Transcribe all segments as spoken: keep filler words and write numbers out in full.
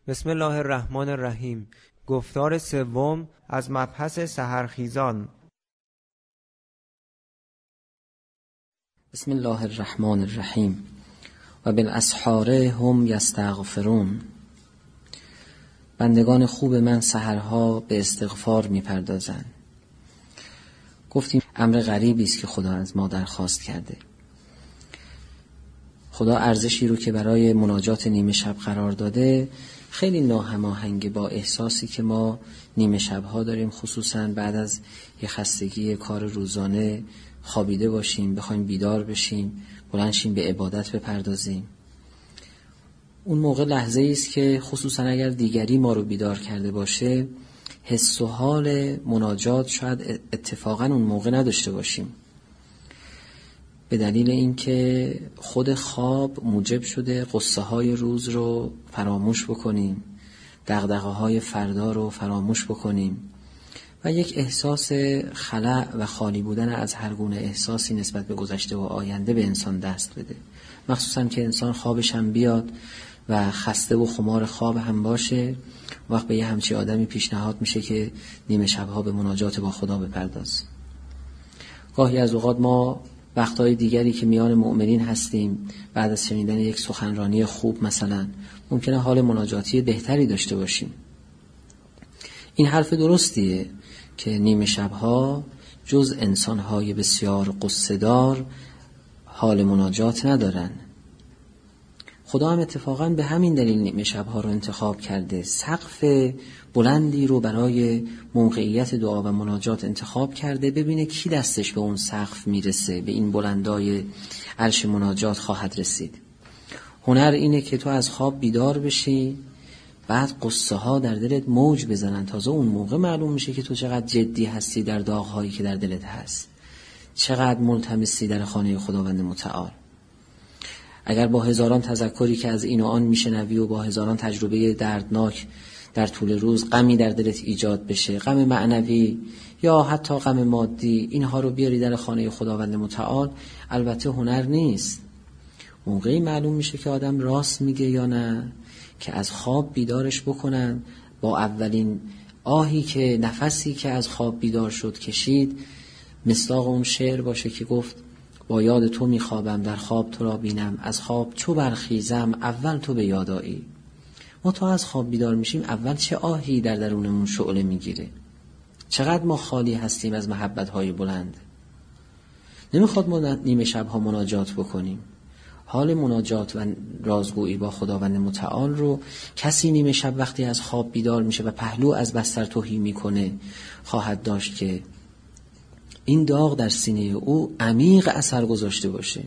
بسم الله الرحمن الرحیم. گفتار سوم از مبحث سحرخیزان. بسم الله الرحمن الرحیم و بالاسحار هم یستغفرون. بندگان خوب من سحرها به استغفار میپردازند. گفتیم امر غریبی است که خدا از ما درخواست کرده. خدا ارزشی رو که برای مناجات نیمه شب قرار داده خیلی ناهماهنگ با احساسی که ما نیمه شبها داریم، خصوصا بعد از یه خستگی کار روزانه خوابیده باشیم، بخوایم بیدار بشیم، بلند شیم به عبادت بپردازیم. اون موقع لحظه‌ای است که خصوصا اگر دیگری ما رو بیدار کرده باشه، حس و حال مناجات شاید اتفاقا اون موقع نداشته باشیم، به دلیل اینکه خود خواب موجب شده قصه های روز رو فراموش بکنیم، دغدغه های فردا رو فراموش بکنیم و یک احساس خلأ و خالی بودن از هر گونه احساسی نسبت به گذشته و آینده به انسان دست بده. مخصوصا که انسان خوابش هم بیاد و خسته و خمار خواب هم باشه، وقت به یه همچی آدمی پیشنهاد میشه که نیمه شبها به مناجات با خدا بپرداز. گاهی از اوقات ما وقتهای دیگری که میان مؤمنین هستیم، بعد از شنیدن یک سخنرانی خوب مثلا ممکنه حال مناجاتی بهتری داشته باشیم. این حرف درستیه که نیمه شبها جز انسانهای بسیار قصه‌دار حال مناجات ندارن. خدا هم اتفاقا به همین دلیل نیمه شبها رو انتخاب کرده. سقف بلندی رو برای موقعیت دعا و مناجات انتخاب کرده، ببینه کی دستش به اون سقف میرسه، به این بلندای عرش مناجات خواهد رسید. هنر اینه که تو از خواب بیدار بشی، بعد قصه ها در دلت موج بزنن. تازه اون موقع معلوم میشه که تو چقدر جدی هستی در داغ‌هایی که در دلت هست، چقدر ملتمسی در خانه خداوند متعال. اگر با هزاران تذکری که از این و آن میشنوی و با هزاران تجربه دردناک در طول روز غمی در دلت ایجاد بشه، غم معنوی یا حتی غم مادی، اینها رو بیاری در خانه خداوند متعال، البته هنر نیست. موقعی معلوم میشه که آدم راست میگه یا نه، که از خواب بیدارش بکنن، با اولین آهی که نفسی که از خواب بیدار شد کشید مصداق اون شعر باشه که گفت با یاد تو میخوابم، در خواب تو را بینم، از خواب چو برخیزم اول تو به یاد آیی. ما تا از خواب بیدار میشیم اول چه آهی در درونمون شعله میگیره، چقدر ما خالی هستیم از محبت‌های بلند. نمیخواد ما نیمه شب‌ها مناجات بکنیم. حال مناجات و رازگویی با خداوند متعال رو کسی نیمه شب وقتی از خواب بیدار میشه و پهلو از بستر تهی میکنه خواهد داشت که این داغ در سینه او عمیق اثر گذاشته باشه.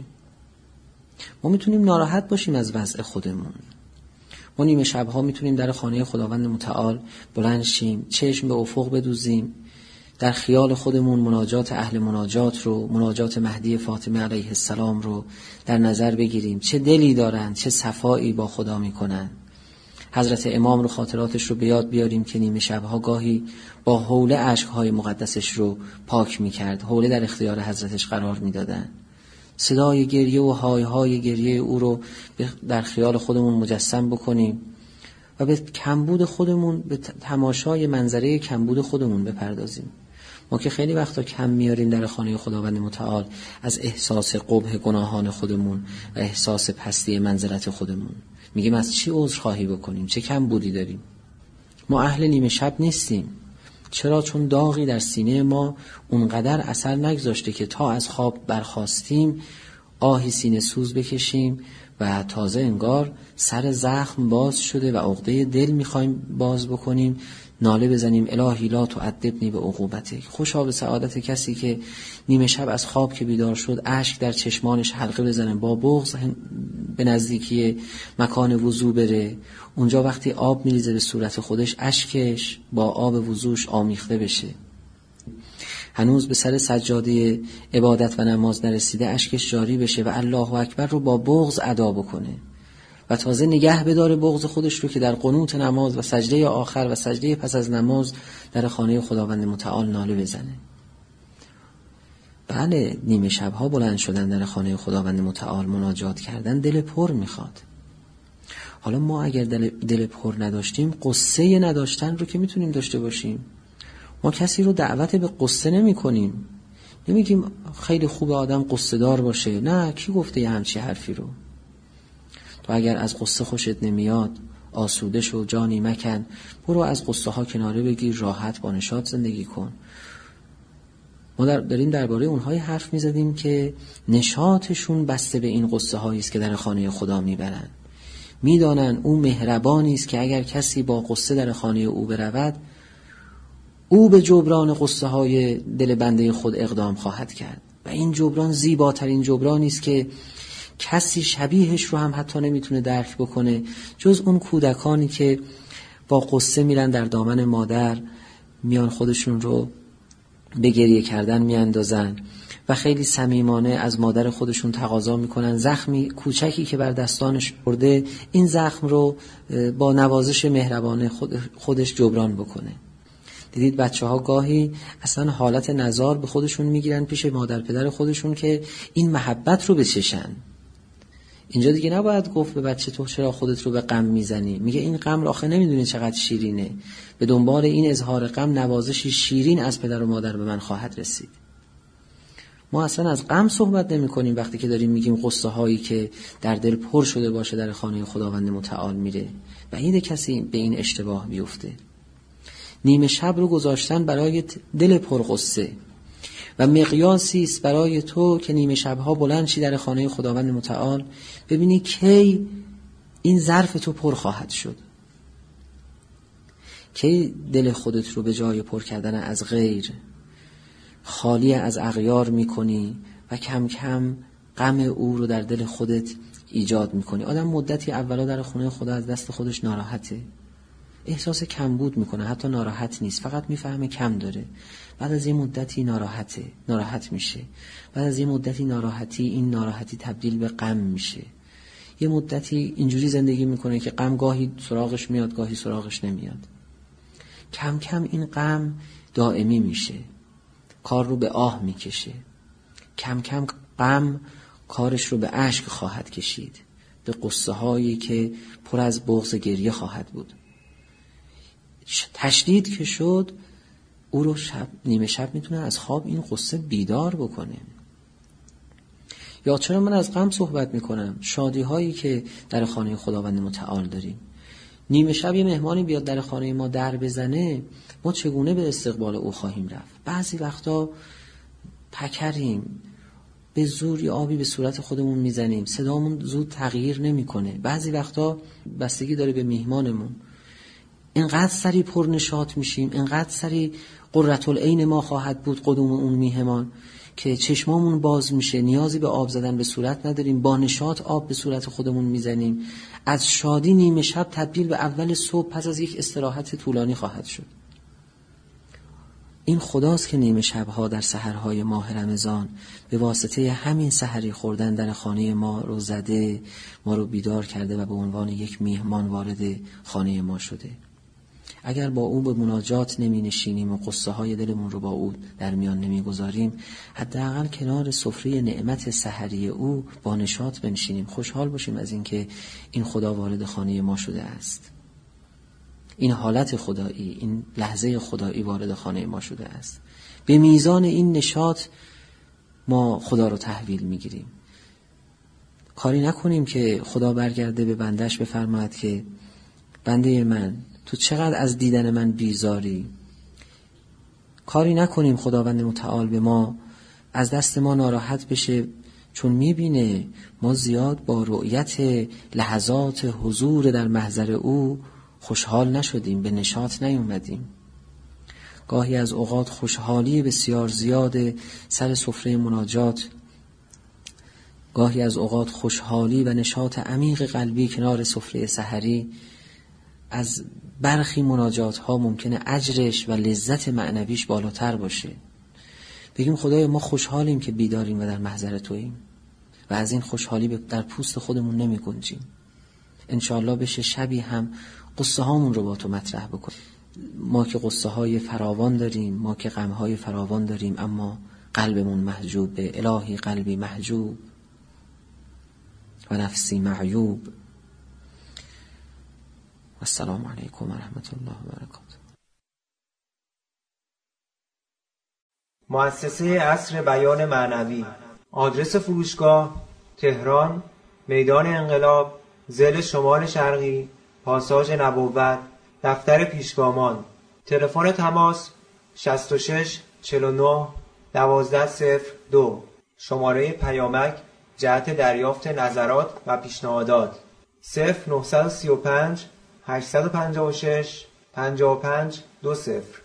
ما میتونیم ناراحت باشیم از وضع خودمون. ما نیمه شبها میتونیم در خانه خداوند متعال بلند شیم، چشم به افق بدوزیم، در خیال خودمون مناجات اهل مناجات رو، مناجات مهدی فاطمه علیه السلام رو در نظر بگیریم. چه دلی دارن، چه صفایی با خدا میکنن. حضرت امام رو خاطراتش رو به یاد بیاریم که نیمه شبها گاهی با حوله اشکهای مقدسش رو پاک میکرد، حوله در اختیار حضرتش قرار میدادن. صدای گریه و های های گریه او رو در خیال خودمون مجسم بکنیم و به کمبود خودمون، به تماشای منظره کمبود خودمون بپردازیم. ما که خیلی وقتا کم میاریم در خانه خداوند متعال از احساس قبح گناهان خودمون و احساس پستی منزلت خودمون. میگیم از چی عذرخواهی بکنیم، چه کم بودی داریم. ما اهل نیمه شب نیستیم. چرا؟ چون داغی در سینه ما اونقدر اثر نگذاشته که تا از خواب برخاستیم آهی سینه سوز بکشیم و تازه انگار سر زخم باز شده و عقده دل میخوایم باز بکنیم، ناله بزنیم الهی لا تعذبنی به عقوبتک. خوشا به سعادت کسی که نیمه شب از خواب که بیدار شد اشک در چشمانش حلقه بزنه، با بغض به نزدیکی مکان وضو بره، اونجا وقتی آب میریزه به صورت خودش اشکش با آب وضوش آمیخته بشه. هنوز به سر سجاده عبادت و نماز نرسیده اشکش جاری بشه و الله اکبر رو با بغض ادا بکنه و تازه نگه بداره بغض خودش رو که در قنوت نماز و سجده آخر و سجده پس از نماز در خانه خداوند متعال ناله بزنه. بله، نیمه شبها بلند شدن در خانه خداوند متعال مناجات کردن دل پر میخواد. حالا ما اگر دل, دل پر نداشتیم، قصه نداشتن رو که میتونیم داشته باشیم. ما کسی رو دعوت به قصه نمی کنیم، نمیگیم خیلی خوبه آدم قصه دار باشه. نه، کی گفته یه همچی حرفی رو؟ تو اگر از قصه خوشت نمیاد، آسوده شو، جانی مکن، برو از قصه ها کناره بگیر، راحت با نشاط زندگی کن. ما در داریم درباره اونهای حرف میزدیم که نشاطشون بسته به این قصه هایی است که در خانه خدا میبرن. میدانن او مهربانی است که اگر کسی با قصه در خانه او برود، او به جبران قصه های دل بنده خود اقدام خواهد کرد و این جبران زیباترین جبرانی است که کسی شبیهش رو هم حتی نمیتونه درک بکنه جز اون کودکانی که با قصه میرن در دامن مادر، میان خودشون رو به گریه کردن میاندازن و خیلی صمیمانه از مادر خودشون تقاضا میکنن زخمی کوچکی که بر دستانش خورده، این زخم رو با نوازش مهربانه خودش جبران بکنه. دیدید بچه ها گاهی اصلا حالت نزار به خودشون میگیرن پیش مادر پدر خودشون که این محبت رو بچشن. اینجا دیگه نباید گفت به بچه تو چرا خودت رو به غم میزنی، میگه این غم رو آخه نمیدونی چقدر شیرینه، به دنبال این اظهار غم نوازشی شیرین از پدر و مادر به من خواهد رسید. ما اصلا از غم صحبت نمی کنیم وقتی که داریم میگیم قصه هایی که در دل پر شده باشه در خانه خداوند متعال میره. بعید کسی به این اشتباه بیفته. نیمه شب رو گذاشتن برای دل پرقصه و مقیاسی است برای تو که نیمه شبها بلند شی در خانه خداوند متعال، ببینی کی این ظرف تو پر خواهد شد، کی دل خودت رو به جای پر کردن از غیر خالی از اغیار میکنی و کم کم غم او رو در دل خودت ایجاد میکنی. آدم مدتی اولا در خونه خدا از دست خودش ناراحته، احساس کمبود میکنه، حتی ناراحت نیست، فقط میفهمه کم داره. بعد از یه مدتی ناراحته، ناراحت میشه. بعد از یه مدتی ناراحتی، این ناراحتی تبدیل به غم میشه. یه مدتی اینجوری زندگی میکنه که غم گاهی سراغش میاد، گاهی سراغش نمیاد. کم کم این غم دائمی میشه، کار رو به آه میکشه. کم کم غم کارش رو به اشک خواهد کشید، به قصه هایی که پر از بغض گریه خواهد بود. تشدید که شد، او رو شب نیمه شب میتونه از خواب این قصه بیدار بکنه. یا چرا من از غم صحبت میکنم؟ شادی هایی که در خانه خداوند متعال داریم. نیمه شب یه مهمانی بیاد در خانه ما در بزنه، ما چگونه به استقبال او خواهیم رفت؟ بعضی وقتا پکریم، به زور یا آبی به صورت خودمون میزنیم، صدامون زود تغییر نمیکنه. بعضی وقتا بستگی داره به میهمانمون، اینقدر سری پر نشاط میشیم، اینقدر سری قرة العین ما خواهد بود قدوم اون میهمان که چشمامون باز میشه، نیازی به آب زدن به صورت نداریم، با نشاط آب به صورت خودمون میزنیم. از شادی نیمه شب تبدیل به اول صبح پس از یک استراحت طولانی خواهد شد. این خداست که نیمه شبها در سحرهای ماه رمضان به واسطه همین سحری خوردن در خانه ما رو زده، ما رو بیدار کرده و به عنوان یک میهمان وارد خانه ما شده. اگر با او به مناجات نمی نشینیم و قصه های دلمون رو با او در میان نمی گذاریم، حداقل کنار سفره نعمت سحری او با نشاط بنشینیم، خوشحال باشیم از اینکه این خدا وارد خانه ما شده است، این حالت خدایی، این لحظه خدایی وارد خانه ما شده است. به میزان این نشاط ما خدا رو تحویل میگیریم. کاری نکنیم که خدا برگرده به بندش بفرماید که بنده من تو چقدر از دیدن من بیزاری. کاری نکنیم خداوند متعال به ما از دست ما ناراحت بشه چون میبینه ما زیاد با رؤیت لحظات حضور در محضر او خوشحال نشدیم، به نشاط نیومدیم. گاهی از اوقات خوشحالی بسیار زیاد سر سفره مناجات، گاهی از اوقات خوشحالی و نشاط عمیق قلبی کنار سفره سحری، از برخی مناجات ها ممکنه اجرش و لذت معنویش بالاتر باشه. بگیم خدایا ما خوشحالیم که بیداریم و در محضر توییم و از این خوشحالی در پوست خودمون نمی گنجیم. انشاءالله بشه شبی هم قصه هامون رو با تو مطرح بکنیم. ما که قصه های فراوان داریم، ما که غم های فراوان داریم، اما قلبمون محجوب به الهی، قلبی محجوب و نفسی معیوب. السلام علیکم و رحمت الله و برکاته. مؤسسه عصر بیان معنوی. آدرس فروشگاه: تهران، میدان انقلاب، ضلع شمال شرقی، پاساژ نبوت، دفتر پیشگامان. تلفن تماس: شصت و شش چهل و نه دوازده صفر دو. شماره پیامک جهت دریافت نظرات و پیشنهادات: صفر نه سه پنج هشت پنج شش پنج پنج دو صفر.